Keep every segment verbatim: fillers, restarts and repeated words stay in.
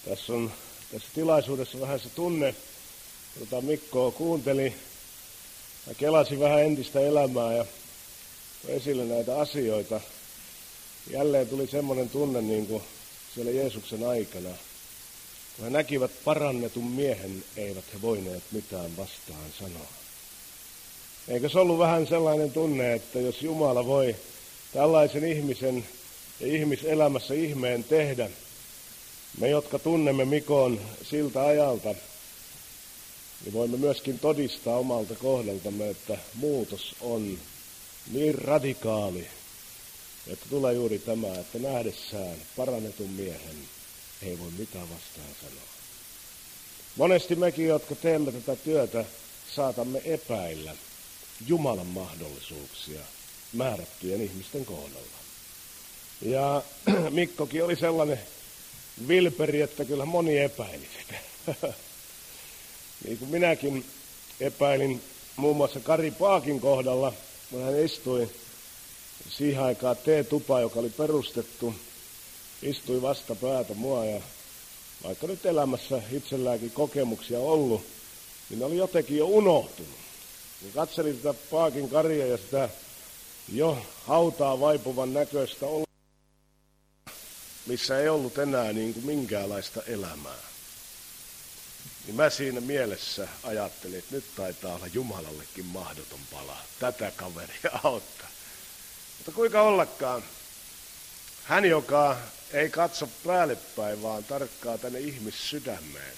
Tässä on tässä tilaisuudessa vähän se tunne, jota Mikko kuunteli ja kelasi vähän entistä elämää ja esille näitä asioita. Jälleen tuli semmoinen tunne niin kuin siellä Jeesuksen aikana, kun he näkivät parannetun miehen, eivät he voineet mitään vastaan sanoa. Eikö se ollut vähän sellainen tunne, että jos Jumala voi tällaisen ihmisen ja ihmiselämässä ihmeen tehdä, me, jotka tunnemme Mikon siltä ajalta, niin voimme myöskin todistaa omalta kohdaltamme, että muutos on niin radikaali, että tulee juuri tämä, että nähdessään parannetun miehen ei voi mitään vastaan sanoa. Monesti mekin, jotka teemme tätä työtä, saatamme epäillä Jumalan mahdollisuuksia määrättyjen ihmisten kohdalla. Ja Mikkokin oli sellainen vilperi, että kyllä moni epäili sitä. Niin kuin minäkin epäilin muun muassa Kari Paakin kohdalla, kun hän istui siihen aikaan T-tupa, joka oli perustettu, istui vastapäätä mua ja vaikka nyt elämässä itselläänkin kokemuksia ollut, niin ne oli jotenkin jo unohtunut. Kun katselin sitä Paakin Karia ja sitä jo hautaa vaipuvan näköistä olla, missä ei ollut enää niin kuin minkäänlaista elämää. Niin mä siinä mielessä ajattelin, että nyt taitaa olla Jumalallekin mahdoton pala tätä kaveria auttaa. Mutta kuinka ollakaan, hän joka ei katso päälle päin, vaan tarkkaa tänne ihmissydämeen,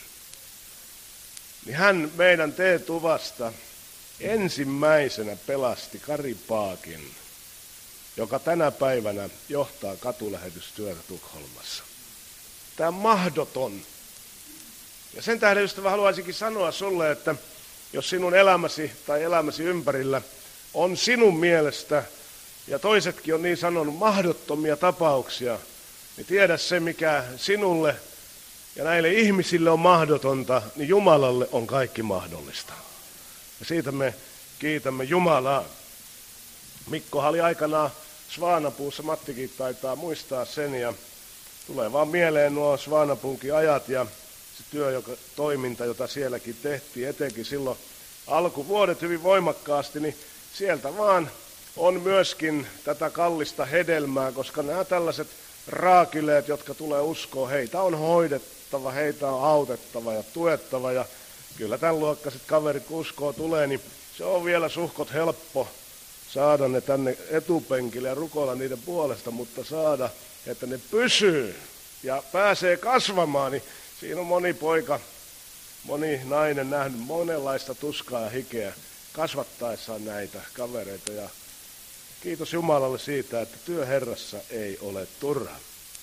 niin hän meidän T-tuvasta ensimmäisenä pelasti Kari Paakin, joka tänä päivänä johtaa katulähetystyötä Tukholmassa. Tämä on mahdoton. Ja sen tähden ystävä haluaisinkin sanoa sulle, että jos sinun elämäsi tai elämäsi ympärillä on sinun mielestä, ja toisetkin on niin sanonut, mahdottomia tapauksia, niin tiedä se, mikä sinulle ja näille ihmisille on mahdotonta, niin Jumalalle on kaikki mahdollista. Ja siitä me kiitämme Jumalaa. Mikkohan oli aikanaan Svaanapuussa, Mattikin taitaa muistaa sen, ja tulee vaan mieleen nuo Svaanapunkin ajat ja se työ, joka, toiminta, jota sielläkin tehtiin, etenkin silloin alkuvuodet hyvin voimakkaasti, niin sieltä vaan on myöskin tätä kallista hedelmää, koska nämä tällaiset raakileet, jotka tulee uskoon, heitä on hoidettava, heitä on autettava ja tuettava, ja kyllä tämän luokkaiset kaverit, kun uskoo tulee, niin se on vielä suhkot helppo saada ne tänne etupenkille ja rukoilla niiden puolesta, mutta saada, että ne pysyy ja pääsee kasvamaan, niin siinä on moni poika, moni nainen nähnyt monenlaista tuskaa ja hikeä kasvattaessaan näitä kavereita. Ja kiitos Jumalalle siitä, että työ Herrassa ei ole turha.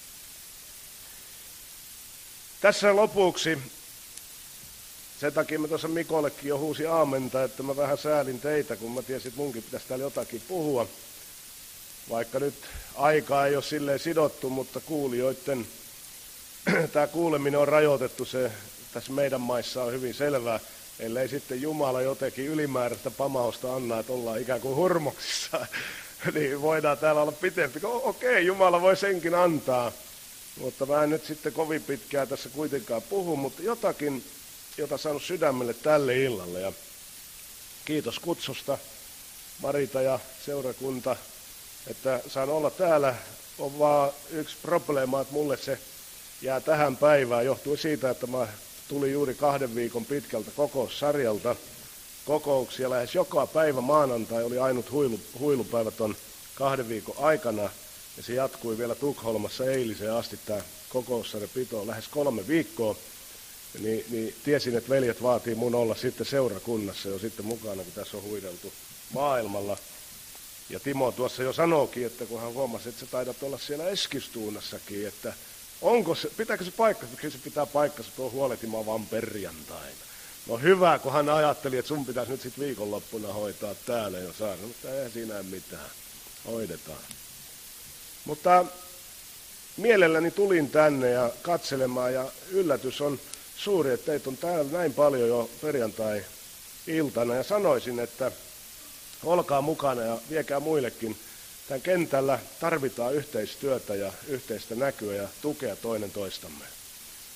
Tässä lopuksi, sen takia mä tuossa Mikollekin jo huusin aamenta, että mä vähän säälin teitä, kun mä tiesin, että munkin pitäisi täällä jotakin puhua. Vaikka nyt aikaa ei ole silleen sidottu, mutta kuulijoiden tämä kuuleminen on rajoitettu, se tässä meidän maissa on hyvin selvää, ellei sitten Jumala jotenkin ylimääräistä pamausta anna, että ollaan ikään kuin hurmoksissa, niin voidaan täällä olla pitempi. Okei, Jumala voi senkin antaa, mutta mä en nyt sitten kovin pitkään tässä kuitenkaan puhu, mutta jotakin, jota saanut sydämelle tälle illalle. Ja kiitos kutsusta, Marita ja seurakunta, että saan olla täällä. On vaan yksi probleema, että mulle se jää tähän päivään, johtuen siitä, että mä tulin juuri kahden viikon pitkältä kokoussarjalta kokouksia. Lähes joka päivä maanantai oli ainut huilu, huilupäivä ton kahden viikon aikana, ja se jatkui vielä Tukholmassa eiliseen asti tämä kokoussarja pito lähes kolme viikkoa. Niin, niin tiesin, että veljet vaatii mun olla sitten seurakunnassa jo sitten mukana, kun tässä on huideltu maailmalla. Ja Timo tuossa jo sanookin, että kun hän huomasi, että sä taidat olla siellä Eskistuunassakin, että onko se, pitääkö se paikkansa, kyllä se pitää paikkansa, tuo huolehtimaan vaan perjantaina. No hyvä, kun hän ajatteli, että sun pitäisi nyt sitten viikonloppuna hoitaa täällä jo saada, mutta ei siinä mitään, hoidetaan. Mutta mielelläni tulin tänne ja katselemaan, ja yllätys on suuri, että teitä on täällä näin paljon jo perjantai-iltana, ja sanoisin, että olkaa mukana ja viekää muillekin. Tämän kentällä tarvitaan yhteistyötä ja yhteistä näkyä ja tukea toinen toistamme.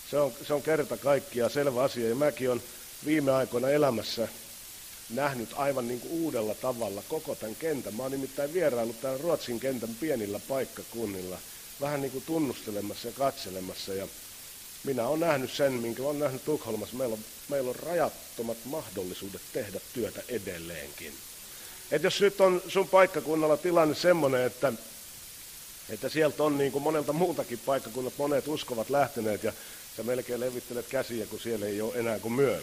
Se on, se on kerta kaikkiaan selvä asia. Ja mäkin olen viime aikoina elämässä nähnyt aivan niin kuin uudella tavalla koko tämän kentän. Mä oon nimittäin vieraillut täällä Ruotsin kentän pienillä paikkakunnilla, vähän niin kuin tunnustelemassa ja katselemassa. Ja minä olen nähnyt sen, minkä olen nähnyt Tukholmassa. Meillä on, meillä on rajattomat mahdollisuudet tehdä työtä edelleenkin. Et jos nyt on sun paikkakunnalla tilanne semmoinen, että, että sieltä on niin kuin monelta muultakin paikkakunnat, monet uskovat lähteneet ja sä melkein levittelet käsiä, kun siellä ei ole enää kuin myö.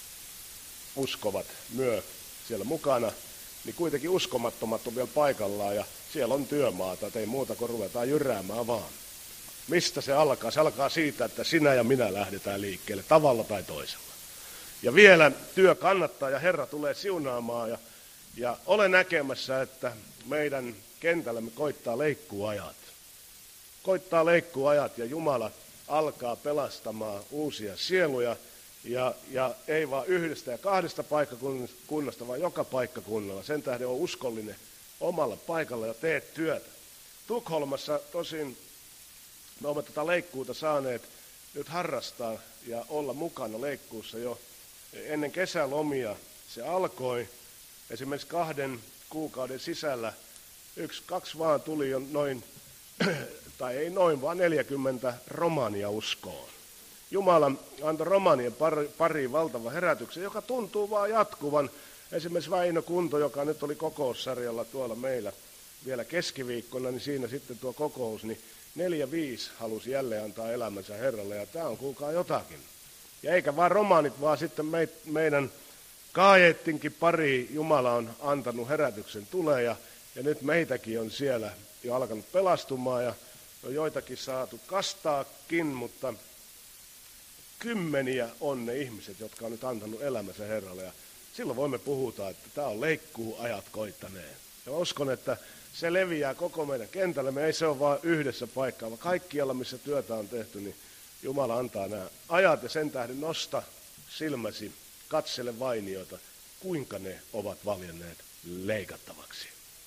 Uskovat myö siellä mukana, niin kuitenkin uskomattomat on vielä paikallaan ja siellä on työmaata, että ei muuta kuin ruvetaan jyräämään vaan. Mistä se alkaa? Se alkaa siitä, että sinä ja minä lähdetään liikkeelle tavalla tai toisella. Ja vielä työ kannattaa ja Herra tulee siunaamaan ja, ja olen näkemässä, että meidän kentällämme koittaa leikkuuajat. Koittaa leikkuuajat ja Jumala alkaa pelastamaan uusia sieluja ja, ja ei vaan yhdestä ja kahdesta paikkakunnasta, vaan joka paikkakunnalla. Sen tähden on uskollinen omalla paikalla ja teet työtä. Tukholmassa tosin me olemme tätä leikkuuta saaneet nyt harrastaa ja olla mukana leikkuussa jo ennen kesälomia. Se alkoi esimerkiksi kahden kuukauden sisällä. Yksi, kaksi vaan tuli jo noin, tai ei noin, vaan neljäkymmentä romania uskoon. Jumala antoi romanien pari, pariin valtavan herätyksen, joka tuntuu vaan jatkuvan. Esimerkiksi Väinö Kunto, joka nyt oli kokoussarjalla tuolla meillä vielä keskiviikkona, niin siinä sitten tuo kokous, niin neljä viisi halusi jälleen antaa elämänsä Herralle, ja tämä on kuulkaa jotakin. Ja eikä vaan romaanit, vaan sitten me, meidän Kaajettinkin pari Jumala on antanut herätyksen tulee, ja, ja nyt meitäkin on siellä jo alkanut pelastumaan, ja on joitakin saatu kastaakin, mutta kymmeniä on ne ihmiset, jotka on nyt antanut elämänsä Herralle, ja silloin voimme puhuta, että tämä on leikkuuajat koittaneen. Ja mä uskon, että se leviää koko meidän kentällä. Me ei se ole vain yhdessä paikkaa, vaan kaikkialla, missä työtä on tehty, niin Jumala antaa nämä ajat ja sen tähden nosta silmäsi, katsele vainioita, kuinka ne ovat valjenneet leikattavaksi.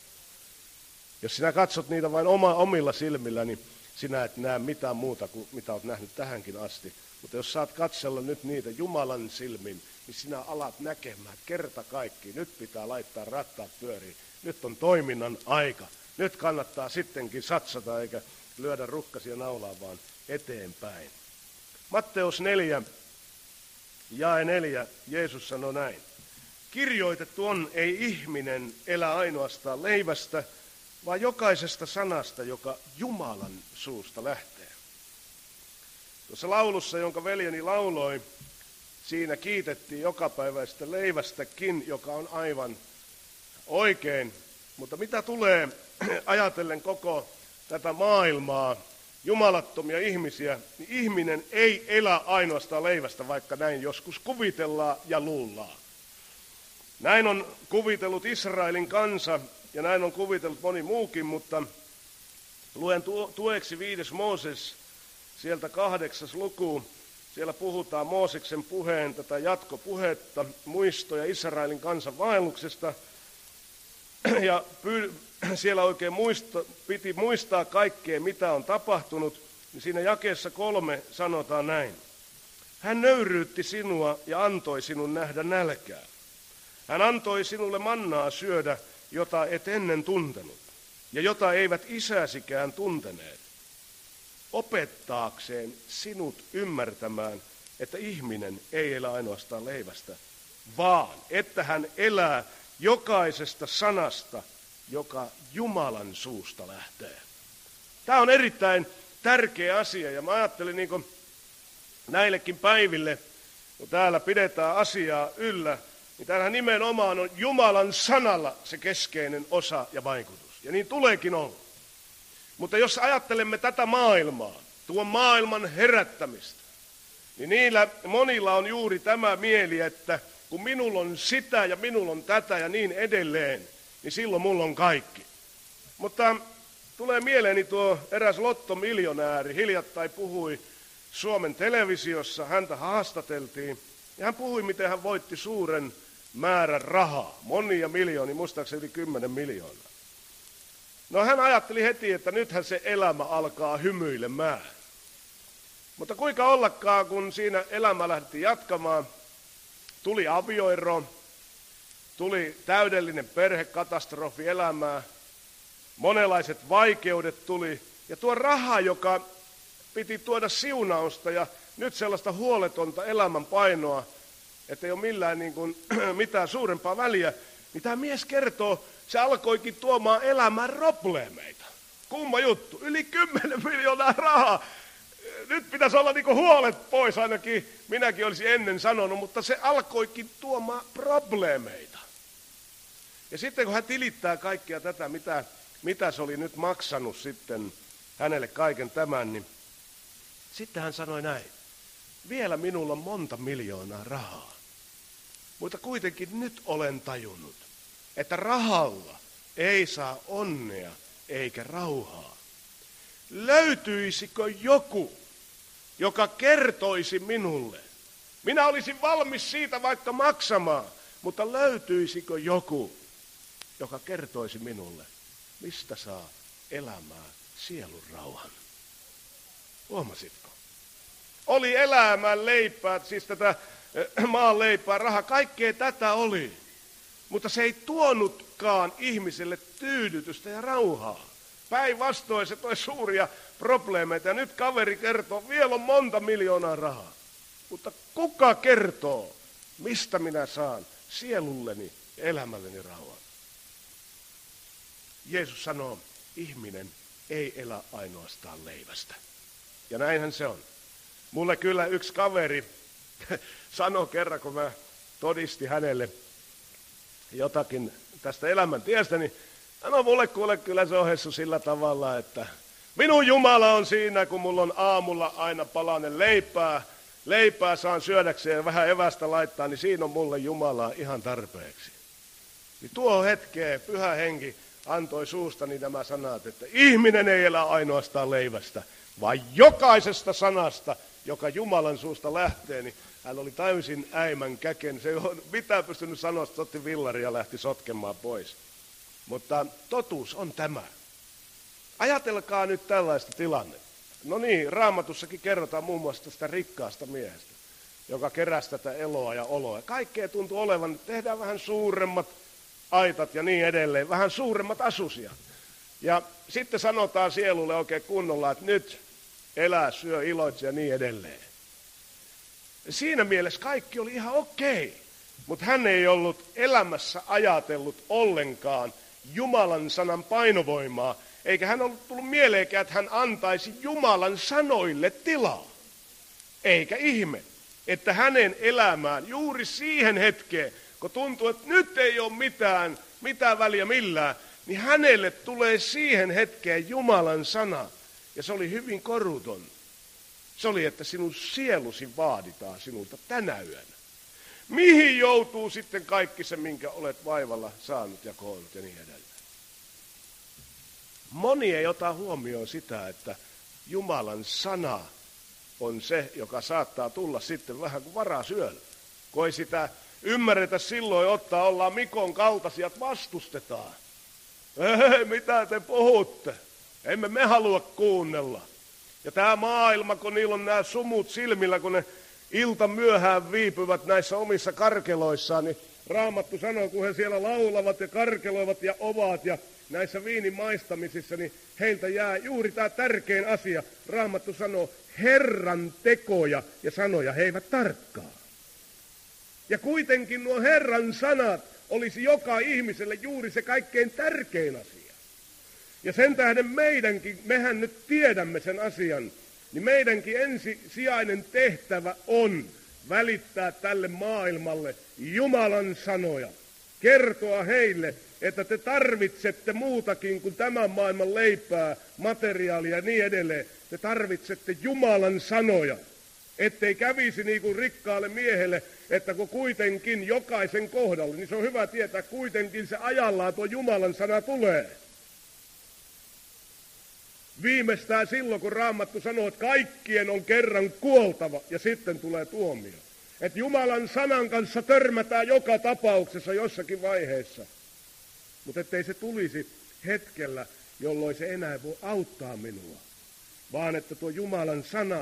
Jos sinä katsot niitä vain oma, omilla silmillä, niin sinä et näe mitään muuta kuin mitä olet nähnyt tähänkin asti. Mutta jos saat katsella nyt niitä Jumalan silmin, niin sinä alat näkemään, että kerta kaikki, nyt pitää laittaa rattaat pyöriin. Nyt on toiminnan aika. Nyt kannattaa sittenkin satsata eikä lyödä rukkasia naulaan, vaan eteenpäin. Matteus neljä, jae neljä, Jeesus sanoi näin. Kirjoitettu on, ei ihminen elä ainoastaan leivästä, vaan jokaisesta sanasta, joka Jumalan suusta lähtee. Tuossa laulussa, jonka veljeni lauloi, siinä kiitettiin jokapäiväistä leivästäkin, joka on aivan oikein. Mutta mitä tulee ajatellen koko tätä maailmaa, jumalattomia ihmisiä, niin ihminen ei elä ainoastaan leivästä, vaikka näin joskus kuvitellaan ja luullaan. Näin on kuvitellut Israelin kansa ja näin on kuvitellut moni muukin, mutta luen tueksi viides Mooses, sieltä kahdeksas luku. Siellä puhutaan Mooseksen puheen tätä jatkopuhetta, muistoja Israelin kansan vaelluksesta. Ja pyy- siellä oikein muista, piti muistaa kaikkea, mitä on tapahtunut. Niin siinä jakeessa kolme sanotaan näin. Hän nöyryytti sinua ja antoi sinun nähdä nälkää. Hän antoi sinulle mannaa syödä, jota et ennen tuntenut, ja jota eivät isäsikään tunteneet, opettaakseen sinut ymmärtämään, että ihminen ei elä ainoastaan leivästä, vaan että hän elää jokaisesta sanasta, joka Jumalan suusta lähtee. Tämä on erittäin tärkeä asia, ja mä ajattelin niin kuin näillekin päiville, kun täällä pidetään asiaa yllä, niin täällä nimenomaan on Jumalan sanalla se keskeinen osa ja vaikutus. Ja niin tuleekin olla. Mutta jos ajattelemme tätä maailmaa, tuon maailman herättämistä, niin niillä monilla on juuri tämä mieli, että kun minulla on sitä ja minulla on tätä ja niin edelleen, niin silloin mulla on kaikki. Mutta tulee mieleeni tuo eräs lottomiljonääri, hiljattain puhui Suomen televisiossa, häntä haastateltiin, ja hän puhui, miten hän voitti suuren määrän rahaa, monia miljoonia, muistaakseni yli kymmenen miljoonaa. No hän ajatteli heti, että nythän se elämä alkaa hymyilemään. Mutta kuinka ollakaan, kun siinä elämä lähti jatkamaan, tuli avioero, tuli täydellinen perhekatastrofi elämää, monenlaiset vaikeudet tuli, ja tuo raha, joka piti tuoda siunausta ja nyt sellaista huoletonta elämän painoa, että ei ole millään niin kuin, mitään suurempaa väliä, niin tämä mies kertoo, se alkoikin tuomaan elämään probleemeita. Kumma juttu, yli kymmenen miljoonaa rahaa. Nyt pitäisi olla niin kuin huolet pois, ainakin minäkin olisin ennen sanonut, mutta se alkoikin tuomaan probleemeita. Ja sitten kun hän tilittää kaikkea tätä, mitä, mitä se oli nyt maksanut sitten hänelle kaiken tämän, niin sitten hän sanoi näin, vielä minulla on monta miljoonaa rahaa, mutta kuitenkin nyt olen tajunnut, että rahalla ei saa onnea eikä rauhaa. Löytyisikö joku, joka kertoisi minulle? Minä olisin valmis siitä vaikka maksamaan, mutta löytyisikö joku, joka kertoisi minulle, mistä saa elämää sielun rauhan? Huomasitko? Oli elämän leipää, siis tätä maan leipää, rahaa, kaikkea tätä oli. Mutta se ei tuonutkaan ihmiselle tyydytystä ja rauhaa. Päinvastoin se toi suuria probleemeita. Ja nyt kaveri kertoo, vielä on monta miljoonaa rahaa. Mutta kuka kertoo, mistä minä saan sielulleni ja elämälleni rauhan? Jeesus sanoo, ihminen ei elä ainoastaan leivästä. Ja näinhän se on. Mulle kyllä yksi kaveri sanoi kerran, kun mä todistin hänelle jotakin tästä elämäntiestä, niin sanoi mulle, kuule, kyllä se on Hessu sillä tavalla, että minun Jumala on siinä, kun mulla on aamulla aina palanen leipää, leipää saan syödäkseen ja vähän evästä laittaa, niin siinä on mulle Jumalaa ihan tarpeeksi. Niin tuo hetkeen Pyhä Henki antoi suustani nämä sanat, että ihminen ei elä ainoastaan leivästä, vaan jokaisesta sanasta, joka Jumalan suusta lähtee, niin hän oli täysin äimän käken. Se ei ole mitään pystynyt sanoa, että otti villari ja lähti sotkemaan pois. Mutta totuus on tämä. Ajatelkaa nyt tällaista tilannetta. No niin, Raamatussakin kerrotaan muun muassa tästä rikkaasta miehestä, joka keräsi tätä eloa ja oloa. Kaikkea tuntuu olevan, että tehdään vähän suuremmat aitat ja niin edelleen, vähän suuremmat asusia. Ja sitten sanotaan sielulle oikein kunnolla, että nyt elää, syö, iloitse ja niin edelleen. Siinä mielessä kaikki oli ihan okei, mutta hän ei ollut elämässä ajatellut ollenkaan Jumalan sanan painovoimaa, eikä hän ollut tullut mieleenkään, että hän antaisi Jumalan sanoille tilaa. Eikä ihme, että hänen elämään juuri siihen hetkeen, kun tuntuu, että nyt ei ole mitään, mitään väliä millään, niin hänelle tulee siihen hetkeen Jumalan sana. Ja se oli hyvin koruton. Se oli, että sinun sielusi vaaditaan sinulta tänä yönä. Mihin joutuu sitten kaikki se, minkä olet vaivalla saanut ja koonnut ja niin edelleen. Moni ei ota huomioon sitä, että Jumalan sana on se, joka saattaa tulla sitten vähän kuin varasyöllä. Kun ei sitä ymmärretä silloin ottaa, ollaan Mikon kaltaisia, vastustetaan. Ei, mitä te puhutte? Emme me halua kuunnella. Ja tämä maailma, kun niillä on nämä sumut silmillä, kun ne ilta myöhään viipyvät näissä omissa karkeloissaan, niin Raamattu sanoo, kun he siellä laulavat ja karkeloivat ja ovat ja näissä viinin maistamisissa, niin heiltä jää juuri tämä tärkein asia. Raamattu sanoo, Herran tekoja ja sanoja he eivät tarkkaa. Ja kuitenkin nuo Herran sanat olisi joka ihmiselle juuri se kaikkein tärkein asia. Ja sen tähden meidänkin, mehän nyt tiedämme sen asian, niin meidänkin ensisijainen tehtävä on välittää tälle maailmalle Jumalan sanoja. Kertoa heille, että te tarvitsette muutakin kuin tämän maailman leipää, materiaalia ja niin edelleen. Te tarvitsette Jumalan sanoja, ettei kävisi niin kuin rikkaalle miehelle, että kun kuitenkin jokaisen kohdalle, niin se on hyvä tietää, kuitenkin se ajallaan tuo Jumalan sana tulee. Viimeistään silloin, kun Raamattu sanoo, että kaikkien on kerran kuoltava ja sitten tulee tuomio. Että Jumalan sanan kanssa törmätään joka tapauksessa jossakin vaiheessa. Mutta ettei se tulisi hetkellä, jolloin se enää voi auttaa minua. Vaan että tuo Jumalan sana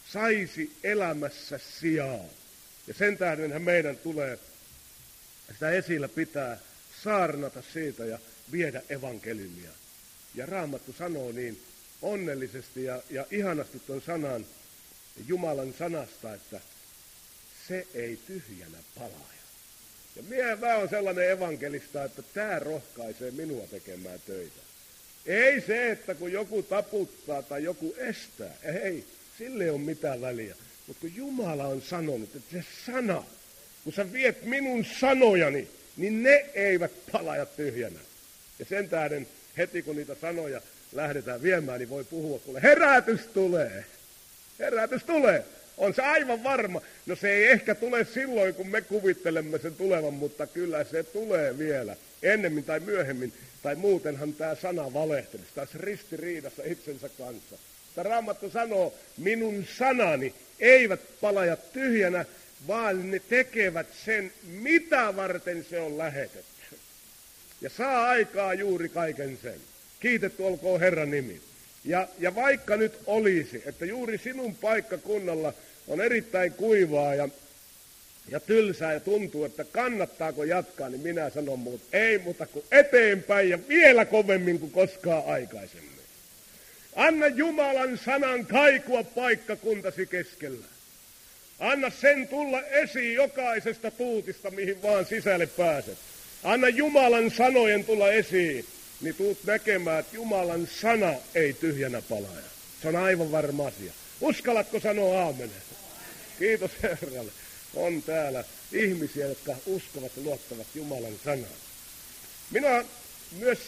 saisi elämässä sijaa. Ja sen tähdenhän meidän tulee sitä esillä pitää, saarnata siitä ja viedä evankeliumia. Ja Raamattu sanoo niin onnellisesti ja, ja ihanasti tuon sanan, Jumalan sanasta, että se ei tyhjänä palaa. Ja minä, mä oon sellainen evankelista, että tämä rohkaisee minua tekemään töitä. Ei se, että kun joku taputtaa tai joku estää, ei, sille ei ole mitään väliä. Mutta kun Jumala on sanonut, että se sana, kun sä viet minun sanojani, niin ne eivät palaa tyhjänä. Ja sen tähden heti kun niitä sanoja lähdetään viemään, niin voi puhua, kuule, herätys tulee. Herätys tulee. On se aivan varma. No se ei ehkä tule silloin, kun me kuvittelemme sen tulevan, mutta kyllä se tulee vielä. Ennemmin tai myöhemmin. Tai muutenhan tämä sana valehtelisi. Taas ristiriidassa itsensä kanssa. Tämä Raamattu sanoo, minun sanani eivät palaja tyhjänä, vaan ne tekevät sen, mitä varten se on lähetetty. Ja saa aikaa juuri kaiken sen. Kiitetty olkoon Herran nimi. Ja, ja vaikka nyt olisi, että juuri sinun paikkakunnalla on erittäin kuivaa ja, ja tylsää ja tuntuu, että kannattaako jatkaa, niin minä sanon muut, ei muuta kuin eteenpäin ja vielä kovemmin kuin koskaan aikaisemmin. Anna Jumalan sanan kaikua paikkakuntasi keskellä. Anna sen tulla esiin jokaisesta tuutista, mihin vaan sisälle pääset. Anna Jumalan sanojen tulla esiin, niin tuut näkemään, että Jumalan sana ei tyhjänä palaa. Se on aivan varma asia. Uskallatko sanoa aamen? Kiitos Herralle. On täällä ihmisiä, jotka uskovat ja luottavat Jumalan sanaan. Minä myös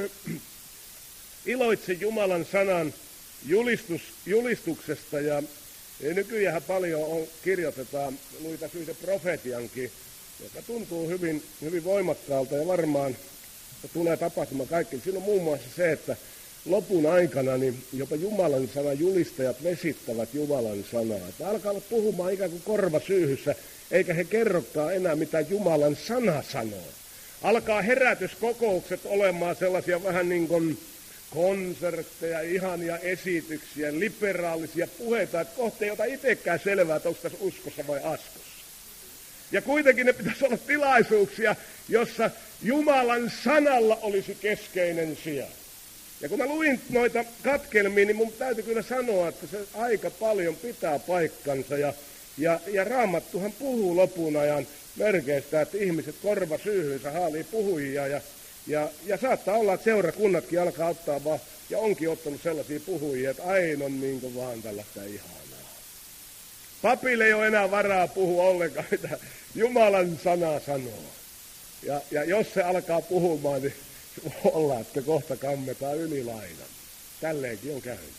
iloitsen Jumalan sanan julistus, julistuksesta ja nykyään paljon on, kirjoitetaan, luin tässä yhden profetiankin, joka tuntuu hyvin, hyvin voimakkaalta ja varmaan tulee tapahtumaan kaikki. Siinä on muun muassa se, että lopun aikana niin jopa Jumalan sanan julistajat vesittävät Jumalan sanaa. Että alkaa olla puhumaan ikään kuin korva syyhyssä, eikä he kerrokaan enää mitä Jumalan sana sanoo. Alkaa herätyskokoukset olemaan sellaisia vähän niin kuin konsertteja, ihania esityksiä, liberaalisia puheita, että kohta ei ota itsekään selvää, että onko tässä uskossa vai askossa. Ja kuitenkin ne pitäisi olla tilaisuuksia, jossa Jumalan sanalla olisi keskeinen sija. Ja kun mä luin noita katkelmia, niin mun täytyy kyllä sanoa, että se aika paljon pitää paikkansa. Ja, ja, ja Raamattuhan puhuu lopun ajan merkeistä, että ihmiset korva syyhynsä haalii puhujia. Ja, ja, ja saattaa olla, että seurakunnatkin alkaa ottaa vaan, ja onkin ottanut sellaisia puhujia, että aina on niin kuin vaan tällaista ihanaa. Papille ei ole enää varaa puhua ollenkaan, mitä Jumalan sana sanoo. Ja, ja jos se alkaa puhumaan, niin voi olla, että kohta kammetaan ylilainan. Tälleenkin on käynyt.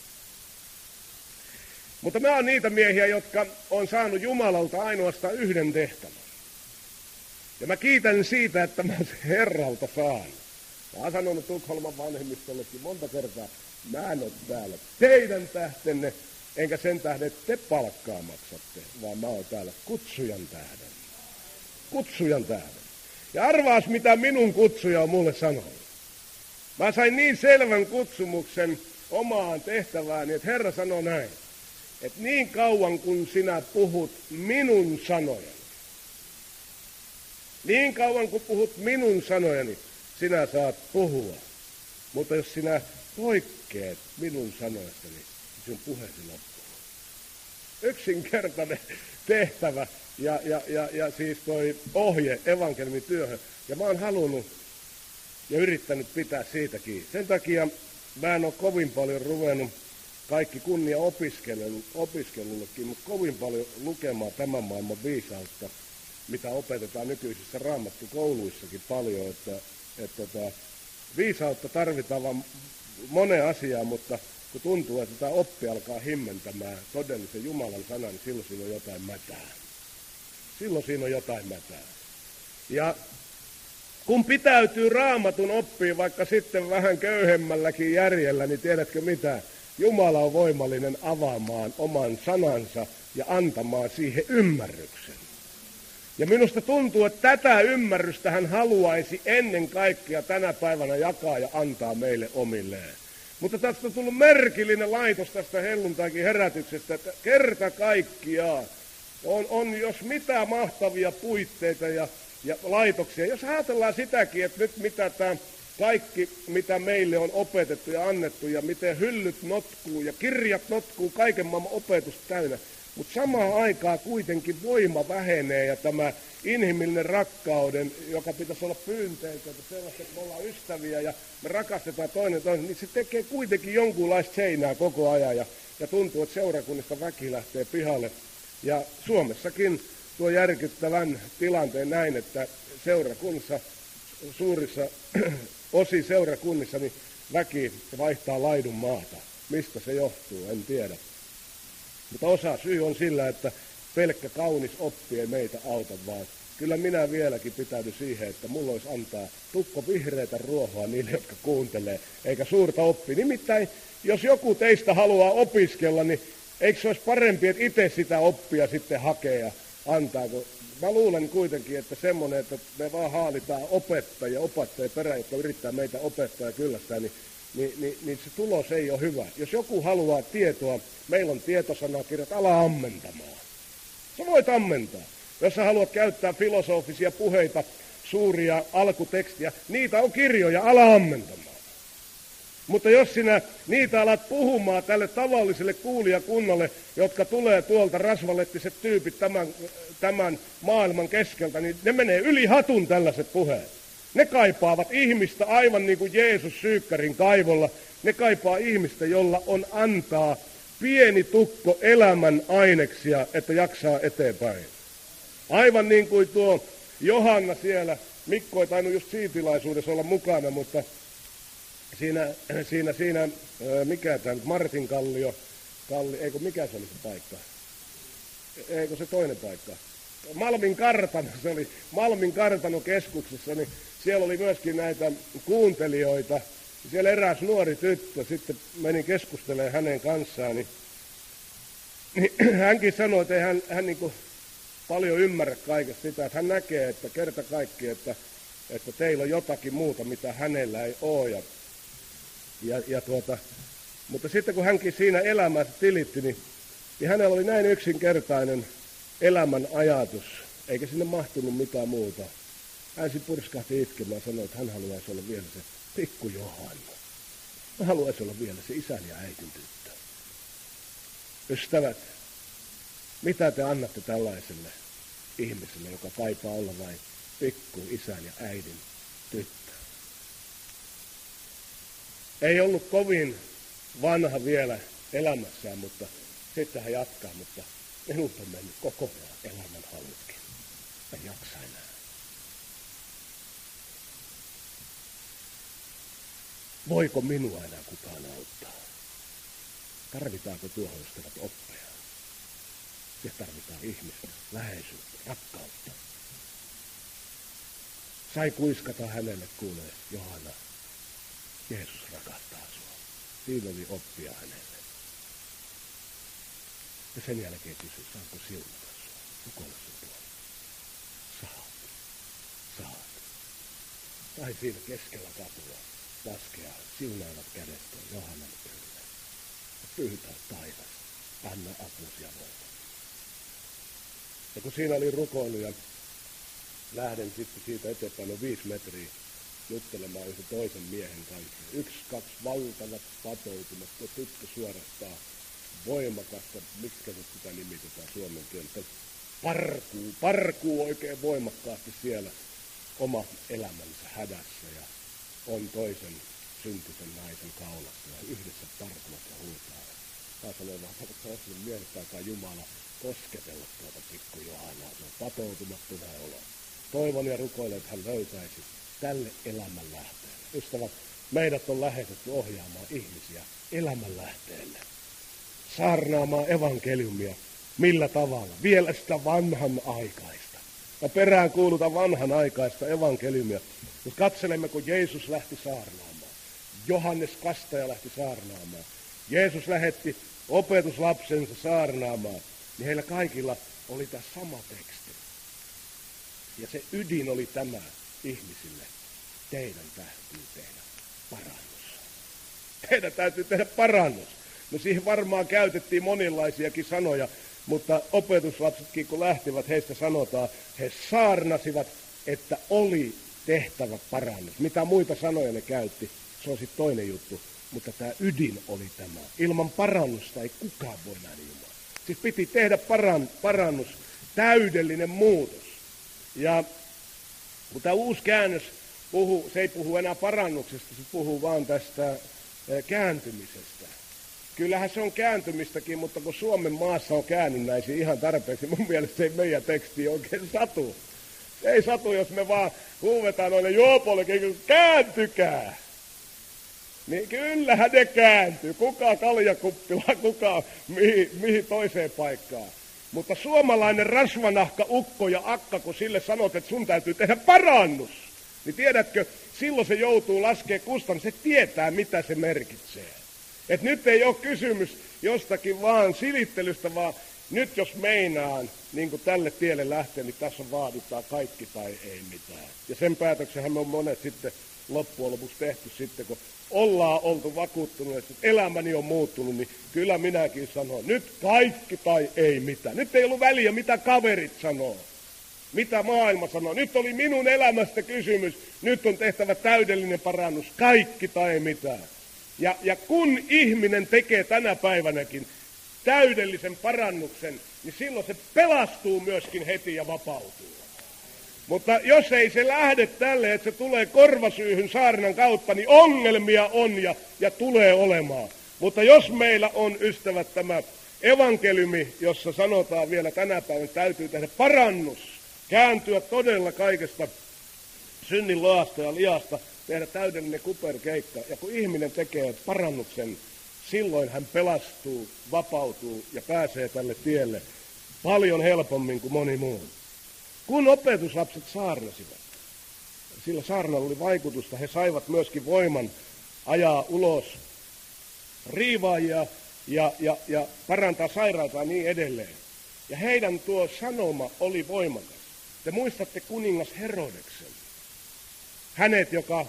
Mutta mä oon niitä miehiä, jotka on saanut Jumalalta ainoastaan yhden tehtävän. Ja mä kiitän siitä, että mä sen Herralta saan. Mä oon sanonut Tukholman vanhemmistollekin monta kertaa, mä en ole täällä teidän tähtenne, enkä sen tähden, että te palkkaa maksatte, vaan mä oon täällä kutsujan tähden. Kutsujan tähden. Ja arvaas, mitä minun kutsuja on mulle sanonut. Mä sain niin selvän kutsumuksen omaan tehtävääni, että Herra sanoi näin, että niin kauan kun sinä puhut minun sanojani, niin kauan kun puhut minun sanojani, sinä saat puhua. Mutta jos sinä poikkeat minun sanojastani, niin sinun puheesi loppuu. Yksinkertainen tehtävä ja, ja, ja, ja siis toi ohje evankeliumityöhön. Ja mä oon halunnut ja yrittänyt pitää siitäkin. Sen takia mä en ole kovin paljon ruvennut, kaikki kunnia opiskelullekin, mutta kovin paljon lukemaan tämän maailman viisautta, mitä opetetaan nykyisissä raamattukouluissakin paljon, että, että, että viisautta tarvitaan vaan moneen asiaan, mutta kun tuntuu, että tämä oppi alkaa himmentämään todellisen Jumalan sanan, niin silloin siinä on jotain mätää. Silloin siinä on jotain mätää. Ja kun pitäytyy Raamatun oppiin vaikka sitten vähän köyhemmälläkin järjellä, niin tiedätkö mitä? Jumala on voimallinen avaamaan oman sanansa ja antamaan siihen ymmärryksen. Ja minusta tuntuu, että tätä ymmärrystä hän haluaisi ennen kaikkea tänä päivänä jakaa ja antaa meille omilleen. Mutta tästä on tullut merkillinen laitos tästä helluntaikin herätyksestä, että kerta kaikkiaan on, on jos mitä mahtavia puitteita ja, ja laitoksia. Jos ajatellaan sitäkin, että nyt mitä tämä kaikki, mitä meille on opetettu ja annettu ja miten hyllyt notkuu ja kirjat notkuu, kaiken maailman opetus täynnä. Mutta samaan aikaan kuitenkin voima vähenee ja tämä inhimillinen rakkauden, joka pitäisi olla pyynteitä, sellaista, että me ollaan ystäviä ja me rakastetaan toinen toinen, niin se tekee kuitenkin jonkunlaista seinää koko ajan ja, ja tuntuu, että seurakunnista väki lähtee pihalle. Ja Suomessakin tuo järkyttävän tilanteen näin, että seurakunnissa, suurissa osi seurakunnissa, niin väki vaihtaa laidun maata. Mistä se johtuu, en tiedä. Mutta osa syy on sillä, että pelkkä kaunis oppi ei meitä auta, vaan kyllä minä vieläkin pitäydyn siihen, että mulla olisi antaa tukko vihreätä ruohoa niille, jotka kuuntelee, eikä suurta oppia. Nimittäin, jos joku teistä haluaa opiskella, niin eikö se olisi parempi, että itse sitä oppia sitten hakee ja antaa? Kun mä luulen kuitenkin, että semmoinen, että me vaan haalitaan opettajia, opettajia perään, jotka yrittää meitä opettaa ja kyllästää, niin Niin, niin, niin se tulos ei ole hyvä. Jos joku haluaa tietoa, meillä on tietosanakirjat, ala ammentamaan. Sä voit ammentaa. Jos sä haluat käyttää filosofisia puheita, suuria alkutekstiä, niitä on kirjoja, ala ammentamaan. Mutta jos sinä niitä alat puhumaan tälle tavalliselle kuulijakunnalle, jotka tulee tuolta rasvalettiset tyypit tämän, tämän maailman keskeltä, niin ne menee yli hatun tällaiset puheet. Ne kaipaavat ihmistä aivan niin kuin Jeesus Syykkärin kaivolla. Ne kaipaa ihmistä, jolla on antaa pieni tukko elämän aineksia, että jaksaa eteenpäin. Aivan niin kuin tuo Johanna siellä, Mikko ei tainnut just siitilaisuudessa olla mukana, mutta siinä, siinä, siinä mikä tämä, Martin Kallio, Kalli, eikö mikä se oli se paikka? Eikö se toinen paikka? Malmin kartano, se oli Malmin kartano keskuksessa, niin siellä oli myöskin näitä kuuntelijoita. Siellä eräs nuori tyttö, sitten menin keskustelemaan hänen kanssaan, niin, niin hänkin sanoi, että ei hän, hän niin kuin paljon ymmärrä kaikesta sitä, että hän näkee, että kerta kaikki, että, että teillä on jotakin muuta, mitä hänellä ei ole. Ja, ja, ja tuota, mutta sitten kun hänkin siinä elämässä tilitti, niin, niin hänellä oli näin yksinkertainen elämän ajatus, eikä sinne mahtunut mitään muuta. Hän sitten purskahti itkemään ja sanoi, että hän haluaisi olla vielä se pikku Johanna. Hän haluaisi olla vielä se isän ja äitin tyttö. Ystävät, mitä te annatte tällaiselle ihmiselle, joka kaipaa olla vain pikku isän ja äidin tyttö? Ei ollut kovin vanha vielä elämässään, mutta sitten hän jatkaa, mutta minulta on mennyt koko ajan elämän halutkin. Mä jaksa enää. Voiko minua enää kukaan auttaa? Tarvitaanko tuohon ystävät oppeja? Ja tarvitaan ihmistä, läheisyyttä, rakkautta. Sai kuiskata hänelle, kuulee, Johanna, Jeesus rakastaa sinua. Siinä oli oppia hänelle. Ja sen jälkeen kysyi, saanko siunata sinua, rukoilla sun puolesta. Saat, saat. Tai siinä keskellä katua laskea siunaavat kädet tuon Johannan ylle. Ja pyytää taivas, anna apuus ja voima. Ja kun siinä oli rukoilu ja lähden sitten siitä eteenpäin noin viisi metriä juttelemaan yhden toisen miehen kanssa. Yksi, kaksi valtavat patoutumat, tuo tyttö suorastaan voimakasta, miksi nyt sitä nimitetään suomen kieltä, parkuu, parkuu oikein voimakkaasti siellä oma elämänsä hädässä ja on toisen syntisen naisen kaulassa ja yhdessä parkuvat ja huutaa. Mä sanoin vaan, että olisi mielestään Jumala kosketella tuota pikku Johannaa, se on patoutumattomia olo. Toivon ja rukoilen, että hän löytäisi tälle elämänlähteelle. Ystävät, meidät on lähetetty ohjaamaan ihmisiä elämänlähteelle. Saarnaamaan evankeliumia. Millä tavalla? Vielä sitä vanhan aikaista. Ja perään kuuluta vanhan aikaista evankeliumia. Jos katselemme, kun Jeesus lähti saarnaamaan. Johannes Kastaja lähti saarnaamaan. Jeesus lähetti opetuslapsensa saarnaamaan. Niin heillä kaikilla oli tämä sama teksti. Ja se ydin oli tämä ihmisille. Teidän täytyy tehdä parannus. Teidän täytyy tehdä parannus. No siihen varmaan käytettiin monenlaisiakin sanoja, mutta opetuslapsetkin kun lähtivät, heistä sanotaan, he saarnasivat, että oli tehtävä parannus. Mitä muita sanoja ne käytti, se on sitten toinen juttu. Mutta tämä ydin oli tämä. Ilman parannusta ei kukaan voi nähdä Jumalaa. Siis piti tehdä paran, parannus, täydellinen muutos. Ja kun tämä uusi käännös puhuu, se ei puhu enää parannuksesta, se puhuu vaan tästä kääntymisestä. Kyllähän se on kääntymistäkin, mutta kun Suomen maassa on käännynnäisiä ihan tarpeeksi, mun mielestä se ei meidän teksti oikein satu. Se ei satu, jos me vaan huuvetaan noille juopollekin, kääntykää. Niin kyllähän ne kääntyy. Kuka kaljakuppila, kuka mihin, mihin toiseen paikkaan. Mutta suomalainen rasvanahka, ukko ja akka, kun sille sanot, että sun täytyy tehdä parannus. Niin tiedätkö, silloin se joutuu laskemaan kustannuksia, se tietää mitä se merkitsee. Et nyt ei ole kysymys jostakin vaan silittelystä, vaan nyt jos meinaan niin kuin tälle tielle lähtee, niin tässä vaaditaan kaikki tai ei mitään. Ja sen päätöksenhän me on monet sitten loppujen lopuksi tehty sitten, kun ollaan oltu vakuuttunut, että elämäni on muuttunut, niin kyllä minäkin sanon, nyt kaikki tai ei mitään. Nyt ei ollut väliä, mitä kaverit sanoo, mitä maailma sanoo. Nyt oli minun elämästä kysymys, nyt on tehtävä täydellinen parannus, kaikki tai ei mitään. Ja, ja kun ihminen tekee tänä päivänäkin täydellisen parannuksen, niin silloin se pelastuu myöskin heti ja vapautuu. Mutta jos ei se lähde tälle, että se tulee korvasyyhyn saarnan kautta, niin ongelmia on ja, ja tulee olemaan. Mutta jos meillä on, ystävät, tämä evankeliumi, jossa sanotaan vielä tänä päivänä, että täytyy tehdä parannus, kääntyä todella kaikesta synnin loasta ja liasta, tehdä täydellinen kuperkeikka. Ja kun ihminen tekee parannuksen, silloin hän pelastuu, vapautuu ja pääsee tälle tielle paljon helpommin kuin moni muu. Kun opetuslapset saarnasivat, sillä saarnalla oli vaikutusta, he saivat myöskin voiman ajaa ulos riivaajia ja, ja, ja parantaa sairaita ja niin edelleen. Ja heidän tuo sanoma oli voimakas. Te muistatte kuningas Herodeksen. Hänet, joka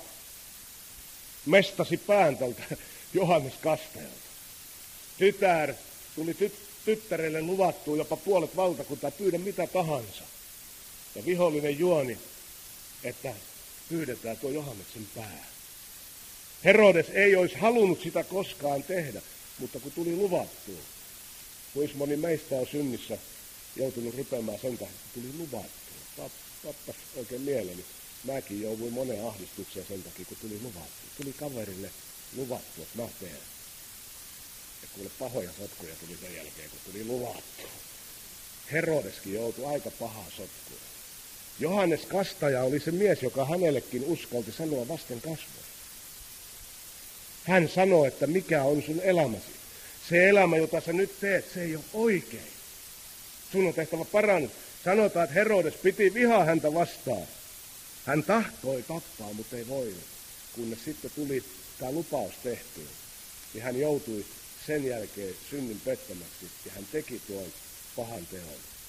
mestasi pään tältä Johannes Kastajalta. Tytär tuli ty, tyttärelle luvattua jopa puolet valtakuntaa, pyydä mitä tahansa. Ja vihollinen juoni, että pyydetään tuo Johanneksen pää. Herodes ei olisi halunnut sitä koskaan tehdä, mutta kun tuli luvattua, kuinka moni meistä on synnissä joutunut rypemään sen tähden, kun tuli luvattua. Tappas oikein mieleni. Mäkin jouduin moneen ahdistukseen sen takia, kun tuli luvattua. Tuli kaverille luvattua, että mä teen. Ja kuule pahoja sotkuja tuli sen jälkeen, kun tuli luvattua. Herodeskin joutui aika pahaa sotkuun. Johannes Kastaja oli se mies, joka hänellekin uskalti sanoa vasten kasvoja. Hän sanoi, että mikä on sun elämäsi. Se elämä, jota sä nyt teet, se ei ole oikein. Sun on tehtävä parannus. Sanotaan, että Herodes piti vihaa häntä vastaan. Hän tahtoi tappaa, mutta ei voinut. Kunnes sitten tuli tämä lupaus tehtyä, niin hän joutui sen jälkeen synnin pettämäksi ja hän teki tuon pahan teon.